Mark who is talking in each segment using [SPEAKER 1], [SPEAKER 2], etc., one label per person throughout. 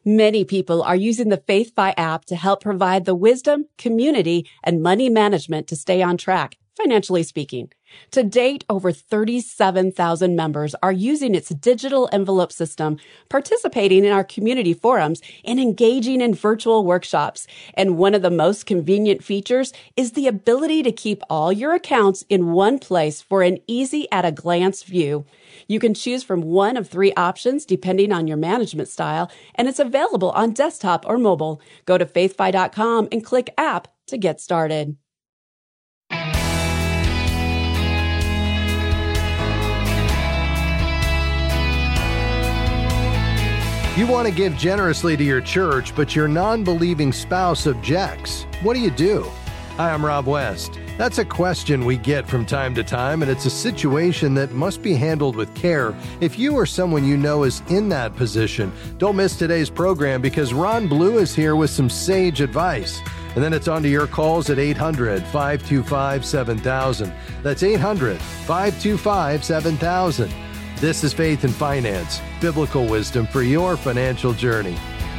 [SPEAKER 1] Many people are using the FaithFi app to help provide the wisdom, community, and money management to stay on track, financially speaking. To date, over 37,000 members are using its digital envelope system, participating in our community forums, and engaging in virtual workshops. And one of the most convenient features is the ability to keep all your accounts in one place for an easy at-a-glance view. You can choose from one of three options depending on your management style, and it's available on desktop or mobile. Go to faithfi.com and click App to get started.
[SPEAKER 2] You want to give generously to your church, but your non-believing spouse objects. What do? Hi, I'm Rob West. That's a question we get from time to time, and it's a situation that must be handled with care. If you or someone you know is in that position, don't miss today's program because Ron Blue is here with some sage advice. And then it's on to your calls at 800-525-7000. That's 800-525-7000. This is Faith and Finance, biblical wisdom for your financial journey.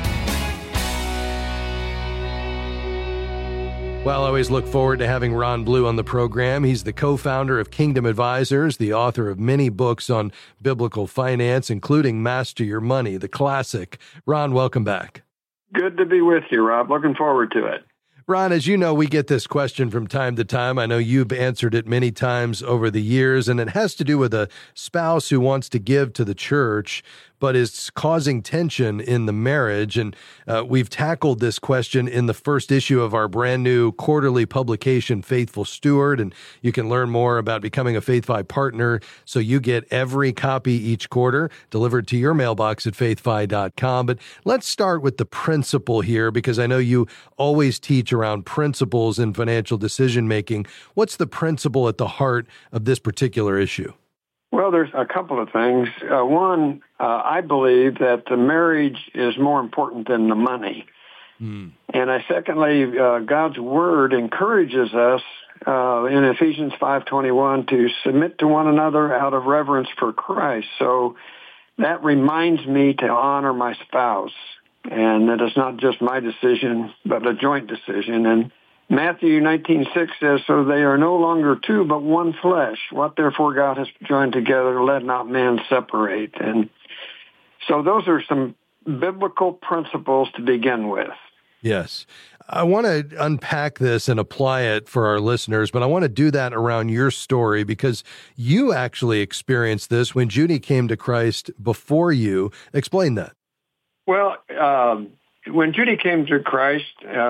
[SPEAKER 2] Well, I always look forward to having Ron Blue on the program. He's the co-founder of Kingdom Advisors, the author of many books on biblical finance, including Master Your Money, the classic. Ron, welcome back.
[SPEAKER 3] Good to be with you, Rob. Looking forward to it.
[SPEAKER 2] Ron, as you know, we get this question from time to time. I know you've answered it many times over the years, and it has to do with a spouse who wants to give to the church, but is causing tension in the marriage. And we've tackled this question in the first issue of our brand new quarterly publication, Faithful Steward. And you can learn more about becoming a FaithFi partner. So you get every copy each quarter delivered to your mailbox at faithfi.com. But let's start with the principle here, because I know you always teach around principles in financial decision making. What's the principle at the heart of this particular issue?
[SPEAKER 3] Well, there's a couple of things. One, I believe that the marriage is more important than the money. And secondly, God's Word encourages us in Ephesians 5:21 to submit to one another out of reverence for Christ. So that reminds me to honor my spouse, and that it's not just my decision, but a joint decision. And Matthew 19:6 says, so they are no longer two, but one flesh. What therefore God has joined together, let not man separate. And so those are some biblical principles to begin with.
[SPEAKER 2] Yes. I want to unpack this and apply it for our listeners, but I want to do that around your story because you actually experienced this when Judy came to Christ before you. Explain that.
[SPEAKER 3] Well, when Judy came to Christ,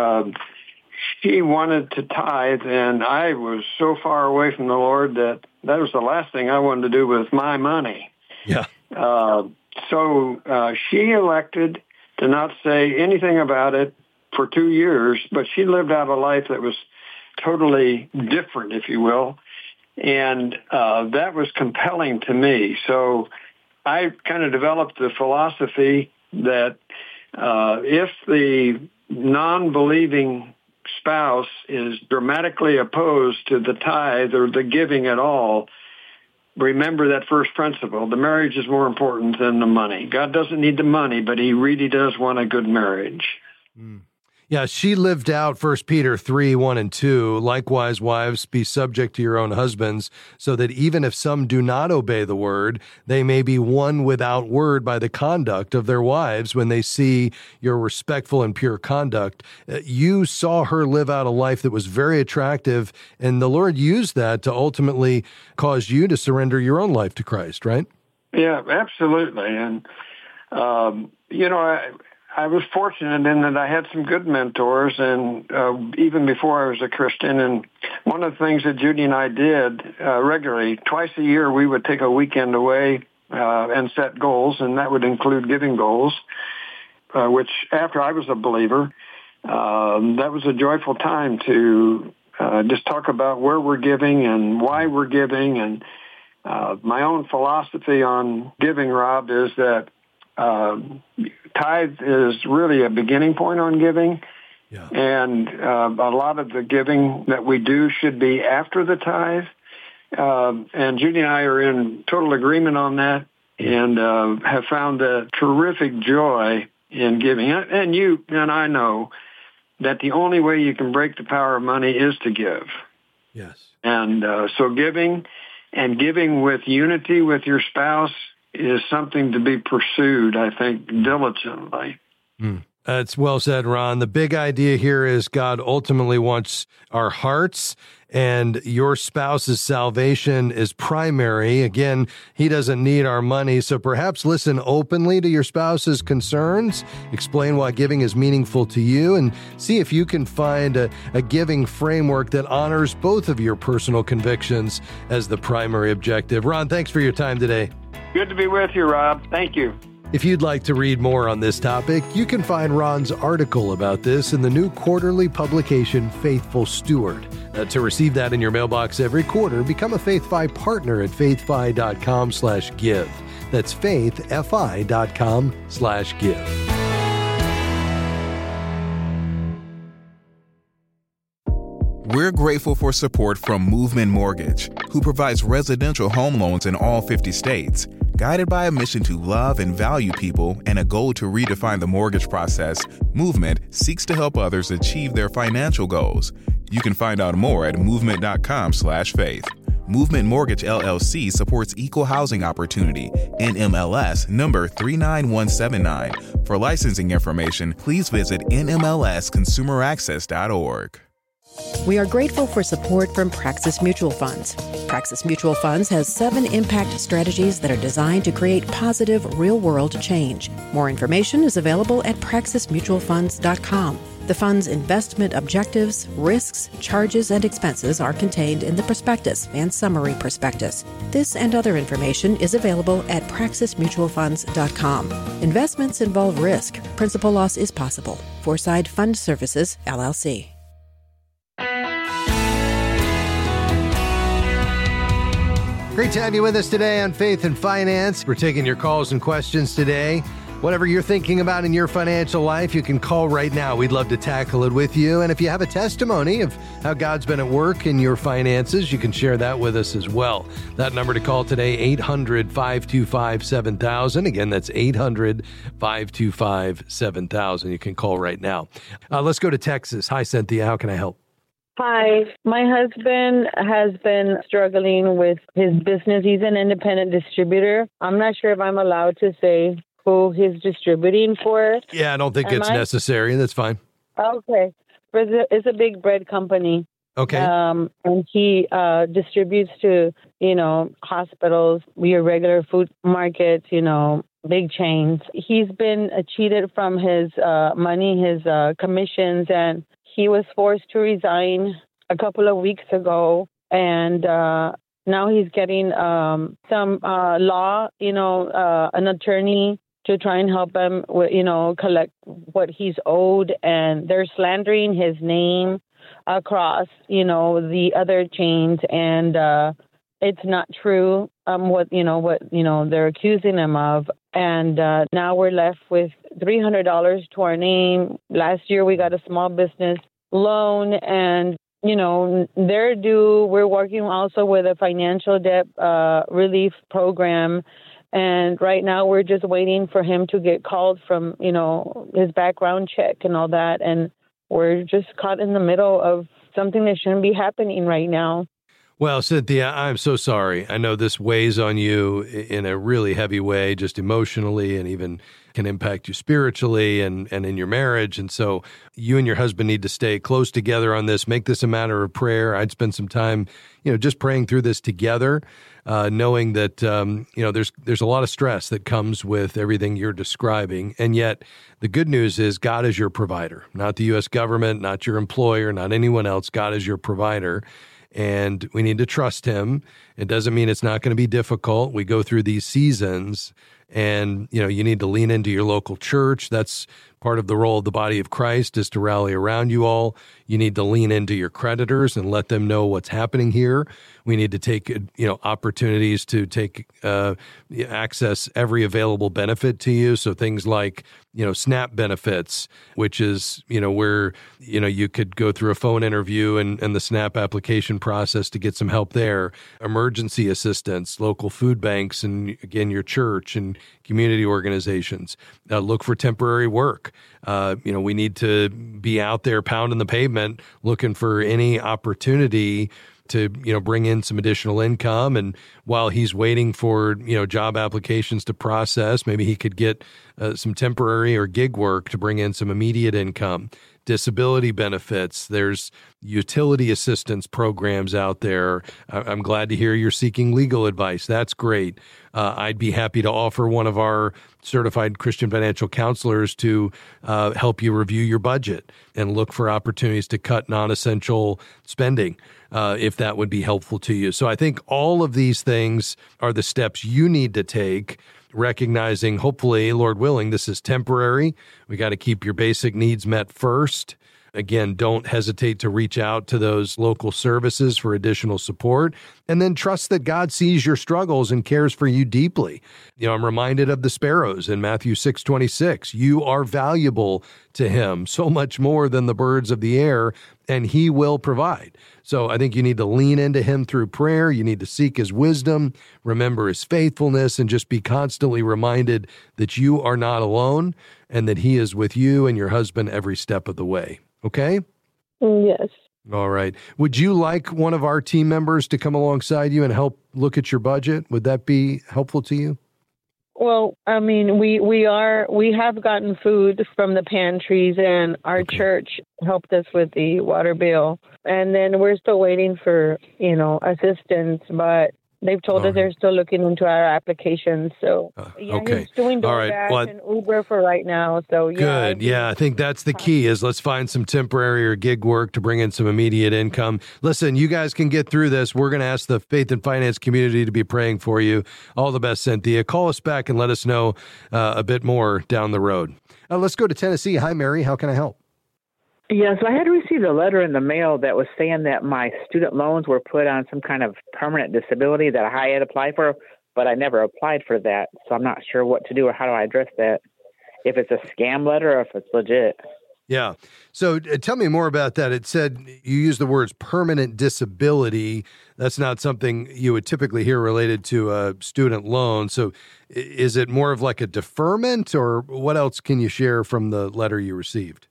[SPEAKER 3] she wanted to tithe, and I was so far away from the Lord that was the last thing I wanted to do with my money.
[SPEAKER 2] Yeah.
[SPEAKER 3] So she elected to not say anything about it for 2 years, but she lived out a life that was totally different, if you will, and that was compelling to me. So I kind of developed the philosophy that if the non-believing spouse is dramatically opposed to the tithe or the giving at all, remember that first principle. The marriage is more important than the money. God doesn't need the money, but he really does want a good marriage.
[SPEAKER 2] Yeah, she lived out 1 Peter 3:1-2. Likewise, wives, be subject to your own husbands, so that even if some do not obey the word, they may be won without word by the conduct of their wives when they see your respectful and pure conduct. You saw her live out a life that was very attractive, and the Lord used that to ultimately cause you to surrender your own life to Christ, right?
[SPEAKER 3] Yeah, absolutely. And, I was fortunate in that I had some good mentors, and even before I was a Christian. And one of the things that Judy and I did regularly, twice a year, we would take a weekend away and set goals, and that would include giving goals, which after I was a believer, that was a joyful time to just talk about where we're giving and why we're giving. And my own philosophy on giving, Rob, is that tithe is really a beginning point on giving. Yeah. And a lot of the giving that we do should be after the tithe. And Judy and I are in total agreement on that, and have found a terrific joy in giving. And you and I know that the only way you can break the power of money is to give.
[SPEAKER 2] Yes.
[SPEAKER 3] And so giving with unity with your spouse is something to be pursued, I think, diligently.
[SPEAKER 2] That's well said, Ron. The big idea here is God ultimately wants our hearts, and your spouse's salvation is primary. Again, he doesn't need our money, so perhaps listen openly to your spouse's concerns, explain why giving is meaningful to you, and see if you can find a giving framework that honors both of your personal convictions as the primary objective. Ron, thanks for your time today.
[SPEAKER 3] Good to be with you, Rob. Thank you.
[SPEAKER 2] If you'd like to read more on this topic, you can find Ron's article about this in the new quarterly publication, Faithful Steward. To receive that in your mailbox every quarter, become a FaithFi partner at faithfi.com/give. That's faithfi.com/give.
[SPEAKER 4] We're grateful for support from Movement Mortgage, who provides residential home loans in all 50 states. Guided by a mission to love and value people and a goal to redefine the mortgage process, Movement seeks to help others achieve their financial goals. You can find out more at movement.com/faith. Movement Mortgage LLC supports equal housing opportunity, NMLS number 39179. For licensing information, please visit nmlsconsumeraccess.org.
[SPEAKER 5] We are grateful for support from Praxis Mutual Funds. Praxis Mutual Funds has 7 impact strategies that are designed to create positive, real-world change. More information is available at praxismutualfunds.com. The fund's investment objectives, risks, charges, and expenses are contained in the prospectus and summary prospectus. This and other information is available at praxismutualfunds.com. Investments involve risk. Principal loss is possible. Foreside Fund Services, LLC.
[SPEAKER 2] Great to have you with us today on Faith and Finance. We're taking your calls and questions today. Whatever you're thinking about in your financial life, you can call right now. We'd love to tackle it with you. And if you have a testimony of how God's been at work in your finances, you can share that with us as well. That number to call today, 800-525-7000. Again, that's 800-525-7000. You can call right now. Let's go to Texas. Hi, Cynthia. How can I help?
[SPEAKER 6] Hi. My husband has been struggling with his business. He's an independent distributor. I'm not sure if I'm allowed to say who he's distributing for.
[SPEAKER 2] Yeah, I don't think it's necessary. That's fine.
[SPEAKER 6] Okay. It's a big bread company.
[SPEAKER 2] Okay.
[SPEAKER 6] And he distributes to, hospitals, your regular food markets, big chains. He's been cheated from his money, his commissions, and he was forced to resign a couple of weeks ago, and now he's getting some law, an attorney to try and help him, collect what he's owed, and they're slandering his name across, the other chains, and it's not true what they're accusing him of. And now we're left with $300 to our name. Last year we got a small business loan, and they're due. We're working also with a financial debt relief program, and right now we're just waiting for him to get called from his background check and all that, and we're just caught in the middle of something that shouldn't be happening right now.
[SPEAKER 2] Well, Cynthia, I'm so sorry. I know this weighs on you in a really heavy way, just emotionally, and even can impact you spiritually and in your marriage. And so you and your husband need to stay close together on this. Make this a matter of prayer. I'd spend some time, just praying through this together, knowing that, there's a lot of stress that comes with everything you're describing. And yet the good news is God is your provider, not the U.S. government, not your employer, not anyone else. God is your provider. And we need to trust him. It doesn't mean it's not going to be difficult. We go through these seasons, and, you need to lean into your local church. That's part of the role of the body of Christ, is to rally around you all. You need to lean into your creditors and let them know what's happening here. We need to take, opportunities to access every available benefit to you. So things like, SNAP benefits, which is, where, you could go through a phone interview and the SNAP application process to get some help there. Emergency assistance, local food banks, and again, your church, and community organizations. Look for temporary work. We need to be out there pounding the pavement, looking for any opportunity to, bring in some additional income. And while he's waiting for, job applications to process, maybe he could get some temporary or gig work to bring in some immediate income. Disability benefits. There's utility assistance programs out there. I'm glad to hear you're seeking legal advice. That's great. I'd be happy to offer one of our certified Christian financial counselors to help you review your budget and look for opportunities to cut non-essential spending, if that would be helpful to you. So I think all of these things are the steps you need to take, recognizing, hopefully, Lord willing, this is temporary. We got to keep your basic needs met first. Again, don't hesitate to reach out to those local services for additional support, and then trust that God sees your struggles and cares for you deeply. I'm reminded of the sparrows in Matthew 6:26. You are valuable to him, so much more than the birds of the air, and he will provide. So I think you need to lean into him through prayer. You need to seek his wisdom, remember his faithfulness, and just be constantly reminded that you are not alone and that he is with you and your husband every step of the way. Okay?
[SPEAKER 6] Yes.
[SPEAKER 2] All right. Would you like one of our team members to come alongside you and help look at your budget? Would that be helpful to you?
[SPEAKER 6] Well, I mean, we have gotten food from the pantries, and our church helped us with the water bill. And then we're still waiting for, assistance, but they've told us they're still looking into our applications. So, he's doing DoorDash and Uber for right now. So,
[SPEAKER 2] Good. Yeah, I think that's the key is let's find some temporary or gig work to bring in some immediate income. Listen, you guys can get through this. We're going to ask the faith and finance community to be praying for you. All the best, Cynthia. Call us back and let us know a bit more down the road. Let's go to Tennessee. Hi, Mary. How can I help?
[SPEAKER 7] Yes, I had received a letter in the mail that was saying that my student loans were put on some kind of permanent disability that I had applied for, but I never applied for that. So I'm not sure what to do or how do I address that, if it's a scam letter or if it's legit.
[SPEAKER 2] Yeah. So tell me more about that. It said you used the words permanent disability. That's not something you would typically hear related to a student loan. So is it more of like a deferment, or what else can you share from the letter you received?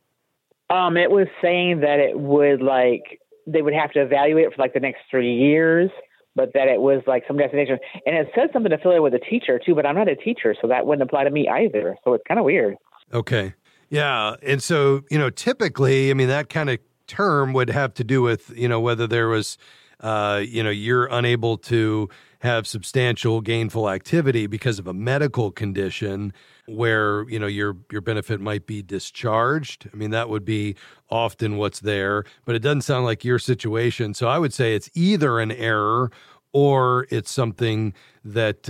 [SPEAKER 7] It was saying that it would they would have to evaluate it for the next 3 years, but that it was some destination. And it said something affiliated with a teacher too, but I'm not a teacher, so that wouldn't apply to me either. So it's kind of weird.
[SPEAKER 2] Okay. Yeah. And so, typically, that kind of term would have to do with, whether there was, you're unable to have substantial gainful activity because of a medical condition where, your benefit might be discharged. That would be often what's there, but it doesn't sound like your situation. So I would say it's either an error or it's something that,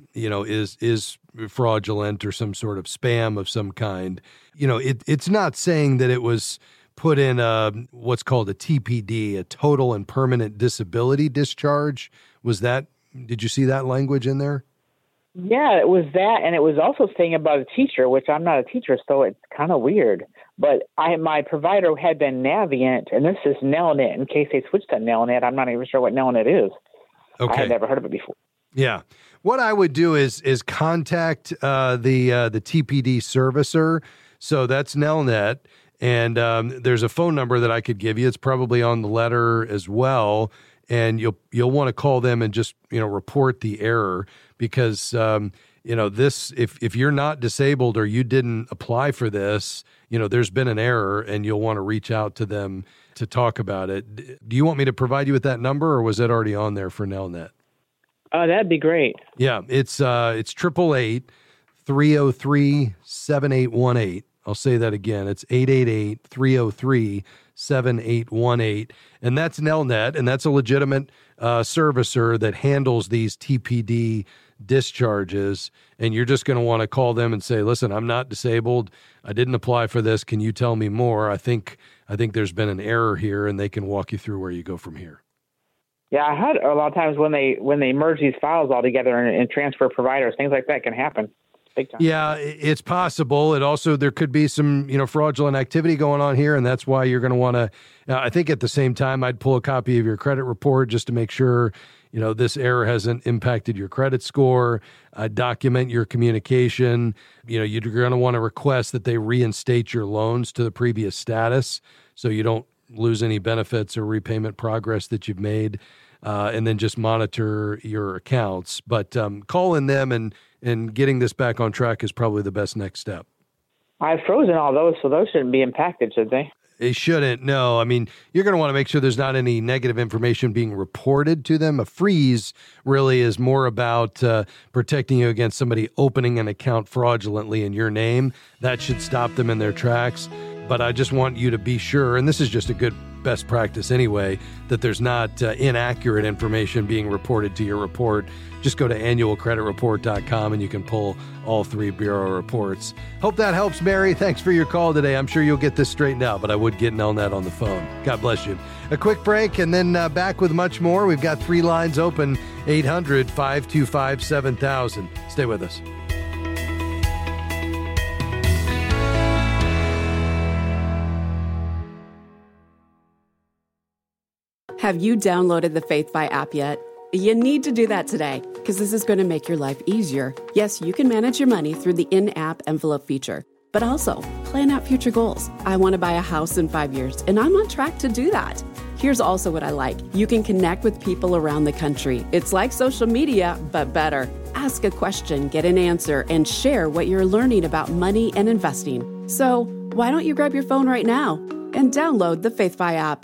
[SPEAKER 2] is fraudulent or some sort of spam of some kind. It's not saying that it was put in what's called a TPD, a total and permanent disability discharge. Did you see that language in there?
[SPEAKER 7] Yeah, it was that. And it was also saying about a teacher, which I'm not a teacher, so it's kind of weird. But my provider had been Navient, and this is Nelnet. In case they switched to Nelnet, I'm not even sure what Nelnet is. Okay. I had never heard of it before.
[SPEAKER 2] Yeah. What I would do is contact the TPD servicer. So that's Nelnet. And there's a phone number that I could give you. It's probably on the letter as well. And you'll want to call them and just, report the error because, this, if you're not disabled or you didn't apply for this, there's been an error and you'll want to reach out to them to talk about it. Do you want me to provide you with that number or was that already on there for Nelnet?
[SPEAKER 7] That'd be great.
[SPEAKER 2] Yeah, it's 888-303-7818. I'll say that again. It's 888-303-7818. And that's Nelnet, and that's a legitimate servicer that handles these TPD discharges. And you're just going to want to call them and say, listen, I'm not disabled. I didn't apply for this. Can you tell me more? I think there's been an error here, and they can walk you through where you go from here.
[SPEAKER 7] Yeah, I had a lot of times when they merge these files all together and transfer providers, things like that can happen. Big time. Yeah,
[SPEAKER 2] it's possible. It also, there could be some, fraudulent activity going on here, and that's why you're going to want to, I think at the same time, I'd pull a copy of your credit report just to make sure, this error hasn't impacted your credit score. Document your communication. You're going to want to request that they reinstate your loans to the previous status so you don't lose any benefits or repayment progress that you've made. And then just monitor your accounts. But calling them and getting this back on track is probably the best next step.
[SPEAKER 7] I've frozen all those, so those shouldn't be impacted, should they?
[SPEAKER 2] They shouldn't, no. I mean, you're going to want to make sure there's not any negative information being reported to them. A freeze really is more about protecting you against somebody opening an account fraudulently in your name. That should stop them in their tracks. But I just want you to be sure, and this is just a good best practice anyway, that there's not inaccurate information being reported to your report. Just go to annualcreditreport.com and you can pull all 3 bureau reports. Hope that helps, Mary. Thanks for your call today. I'm sure you'll get this straightened out, but I would get Nelnet on the phone. God bless you. A quick break and then back with much more. We've got 3 lines open, 800-525-7000. Stay with us.
[SPEAKER 1] Have you downloaded the FaithFi app yet? You need to do that today because this is going to make your life easier. Yes, you can manage your money through the in-app envelope feature, but also plan out future goals. I want to buy a house in 5 years, and I'm on track to do that. Here's also what I like. You can connect with people around the country. It's like social media, but better. Ask a question, get an answer, and share what you're learning about money and investing. So why don't you grab your phone right now and download the FaithFi app?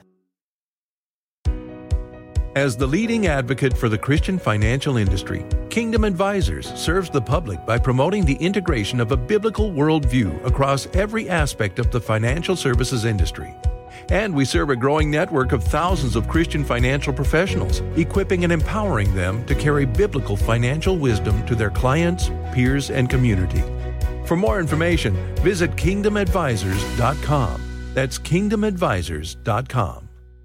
[SPEAKER 8] As the leading advocate for the Christian financial industry, Kingdom Advisors serves the public by promoting the integration of a biblical worldview across every aspect of the financial services industry. And we serve a growing network of thousands of Christian financial professionals, equipping and empowering them to carry biblical financial wisdom to their clients, peers, and community. For more information, visit kingdomadvisors.com. That's kingdomadvisors.com.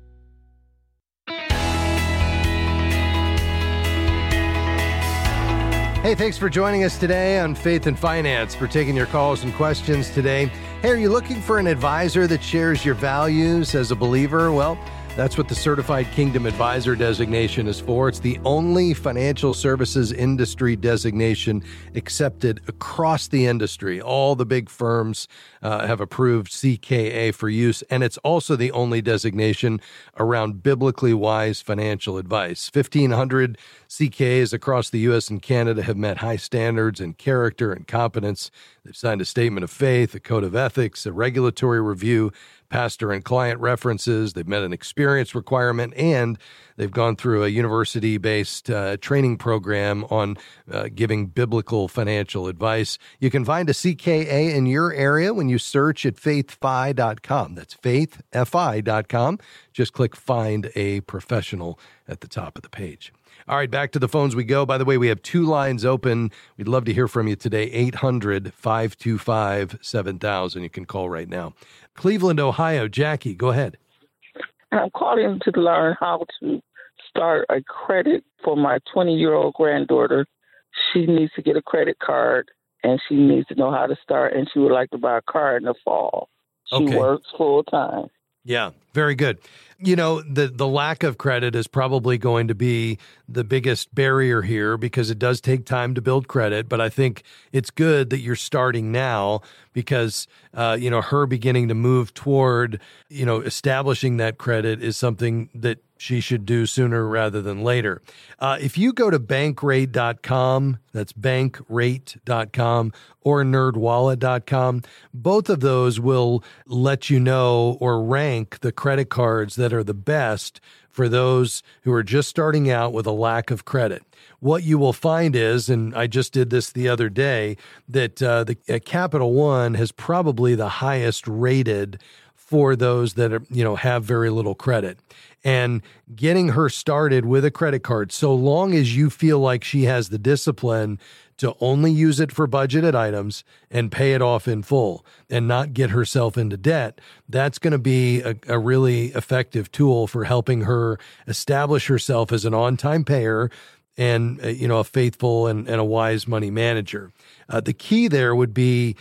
[SPEAKER 2] Hey, thanks for joining us today on Faith and Finance, for taking your calls and questions today. Hey, are you looking for an advisor that shares your values as a believer? Well, that's what the Certified Kingdom Advisor designation is for. It's the only financial services industry designation accepted across the industry. All the big firms have approved CKA for use, and it's also the only designation around biblically wise financial advice. 1,500 CKAs across the U.S. and Canada have met high standards in character and competence. They've signed a statement of faith, a code of ethics, a regulatory review, pastor and client references. They've met an experience requirement, and they've gone through a university-based training program on giving biblical financial advice. You can find a CKA in your area when you search at faithfi.com. That's faithfi.com. Just click Find a Professional at the top of the page. All right, back to the phones we go. By the way, we have 2 lines open. We'd love to hear from you today, 800-525-7000. You can call right now. Cleveland, Ohio. Jackie, go ahead.
[SPEAKER 9] I'm calling to learn how to start a credit for my 20-year-old granddaughter. She needs to get a credit card, and she needs to know how to start, and she would like to buy a car in the fall. She works full-time.
[SPEAKER 2] Yeah, very good. The lack of credit is probably going to be the biggest barrier here because it does take time to build credit. But I think it's good that you're starting now because, her beginning to move toward, establishing that credit is something that she should do sooner rather than later. If you go to bankrate.com, that's bankrate.com, or nerdwallet.com, both of those will let you know or rank the credit cards that are the best for those who are just starting out with a lack of credit. What you will find is, and I just did this the other day, that the Capital One has probably the highest rated for those that are, have very little credit. And getting her started with a credit card, so long as you feel like she has the discipline to only use it for budgeted items and pay it off in full and not get herself into debt, that's going to be a really effective tool for helping her establish herself as an on-time payer and, a faithful and a wise money manager. The key there would be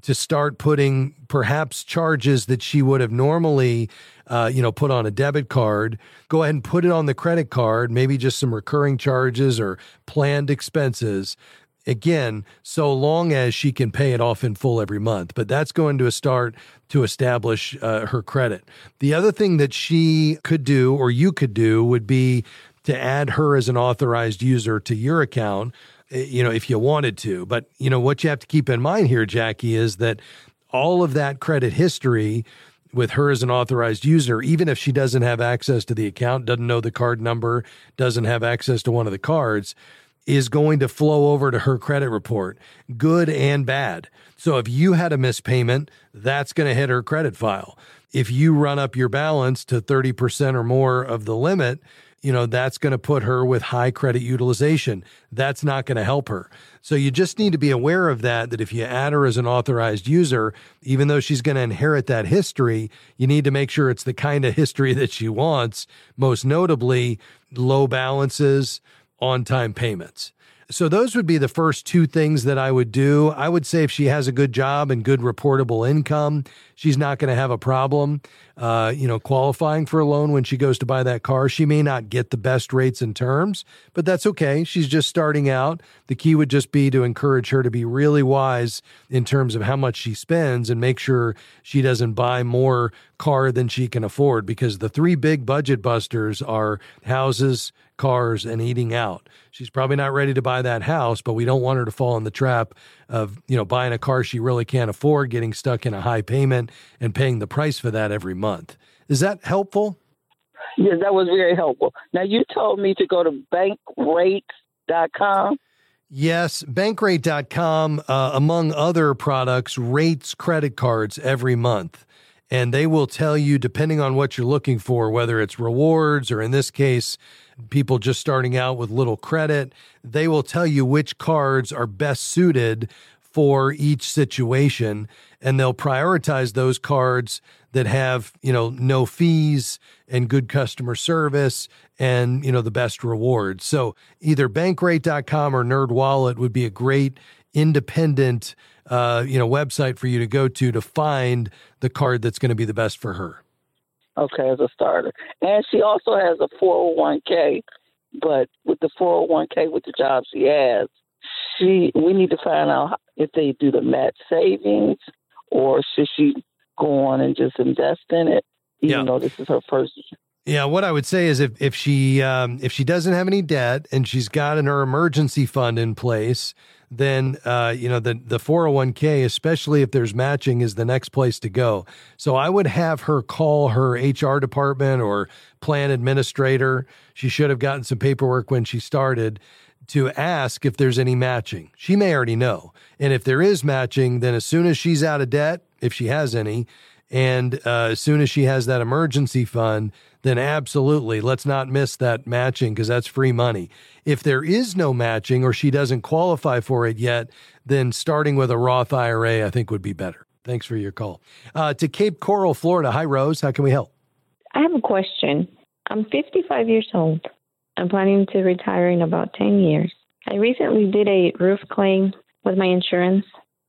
[SPEAKER 2] to start putting perhaps charges that she would have normally, put on a debit card. Go ahead and put it on the credit card, maybe just some recurring charges or planned expenses. Again, so long as she can pay it off in full every month. But that's going to start to establish her credit. The other thing that she could do, or you could do, would be to add her as an authorized user to your account, if you wanted to. But, what you have to keep in mind here, Jackie, is that all of that credit history with her as an authorized user, even if she doesn't have access to the account, doesn't know the card number, doesn't have access to one of the cards, is going to flow over to her credit report, good and bad. So if you had a missed payment, that's going to hit her credit file. If you run up your balance to 30% or more of the limit, that's going to put her with high credit utilization. That's not going to help her. So you just need to be aware of that if you add her as an authorized user, even though she's going to inherit that history, you need to make sure it's the kind of history that she wants, most notably low balances, on-time payments. So those would be the first two things that I would do. I would say if she has a good job and good reportable income, she's not going to have a problem, qualifying for a loan when she goes to buy that car. She may not get the best rates and terms, but that's okay. She's just starting out. The key would just be to encourage her to be really wise in terms of how much she spends and make sure she doesn't buy more car than she can afford, because the three big budget busters are houses, cars, and eating out. She's probably not ready to buy that house, but we don't want her to fall in the trap of, buying a car she really can't afford, getting stuck in a high payment and paying the price for that every month. Is that helpful?
[SPEAKER 9] Yes, that was very helpful. Now, you told me to go to bankrate.com.
[SPEAKER 2] Yes, bankrate.com, among other products, rates credit cards every month. And they will tell you, depending on what you're looking for, whether it's rewards or in this case, people just starting out with little credit, they will tell you which cards are best suited for each situation. And they'll prioritize those cards that have, no fees and good customer service and, the best rewards. So either bankrate.com or NerdWallet would be a great independent website for you to go to find the card that's going to be the best for her.
[SPEAKER 9] Okay, as a starter. And she also has a 401k, but with the 401k, with the job she has, we need to find out if they do the match savings or should she go on and just invest in it, even though this is her first.
[SPEAKER 2] Yeah, what I would say is if she doesn't have any debt and she's got her emergency fund in place, then, the 401k, especially if there's matching, is the next place to go. So I would have her call her HR department or plan administrator. She should have gotten some paperwork when she started to ask if there's any matching. She may already know. And if there is matching, then as soon as she's out of debt, if she has any, and as soon as she has that emergency fund, then absolutely, let's not miss that matching because that's free money. If there is no matching or she doesn't qualify for it yet, then starting with a Roth IRA, I think would be better. Thanks for your call. To Cape Coral, Florida. Hi, Rose. How can we help?
[SPEAKER 10] I have a question. I'm 55 years old. I'm planning to retire in about 10 years. I recently did a roof claim with my insurance,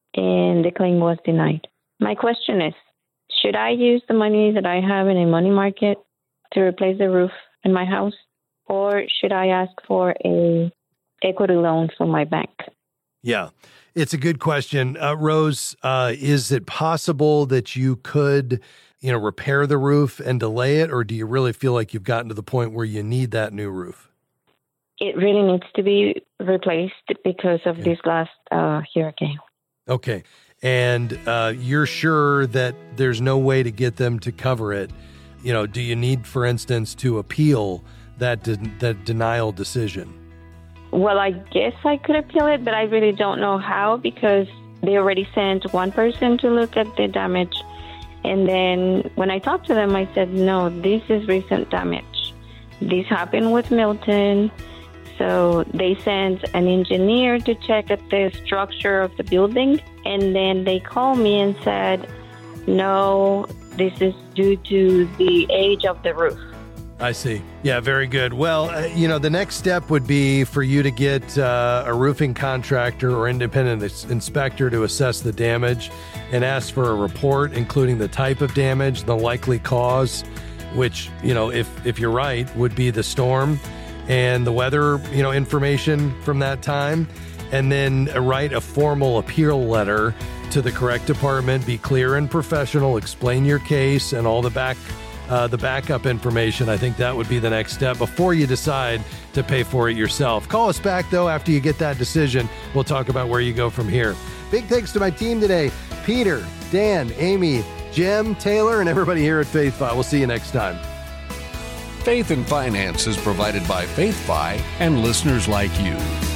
[SPEAKER 10] and the claim was denied. My question is, should I use the money that I have in a money market to replace the roof in my house, or should I ask for a equity loan from my bank?
[SPEAKER 2] Yeah, it's a good question. Rose, is it possible that you could, repair the roof and delay it, or do you really feel like you've gotten to the point where you need that new roof?
[SPEAKER 10] It really needs to be replaced because of this last hurricane. Okay.
[SPEAKER 2] And you're sure that there's no way to get them to cover it? Do you need, for instance, to appeal that denial decision?
[SPEAKER 10] Well, I guess I could appeal it, but I really don't know how because they already sent one person to look at the damage. And then when I talked to them, I said, no, this is recent damage. This happened with Milton. So they sent an engineer to check at the structure of the building. And then they called me and said, no, this is due to the age of the roof.
[SPEAKER 2] I see. Yeah, very good. Well, the next step would be for you to get a roofing contractor or independent inspector to assess the damage and ask for a report, including the type of damage, the likely cause, which, if you're right, would be the storm, and the weather, information from that time, and then write a formal appeal letter to the correct department. Be clear and professional, explain your case and all the backup information. I think that would be the next step before you decide to pay for it yourself. Call us back, though, after you get that decision. We'll talk about where you go from here. Big thanks to my team today, Peter, Dan, Amy, Jim, Taylor, and everybody here at FaithFi. We'll see you next time.
[SPEAKER 11] Faith and Finance is provided by FaithFi and listeners like you.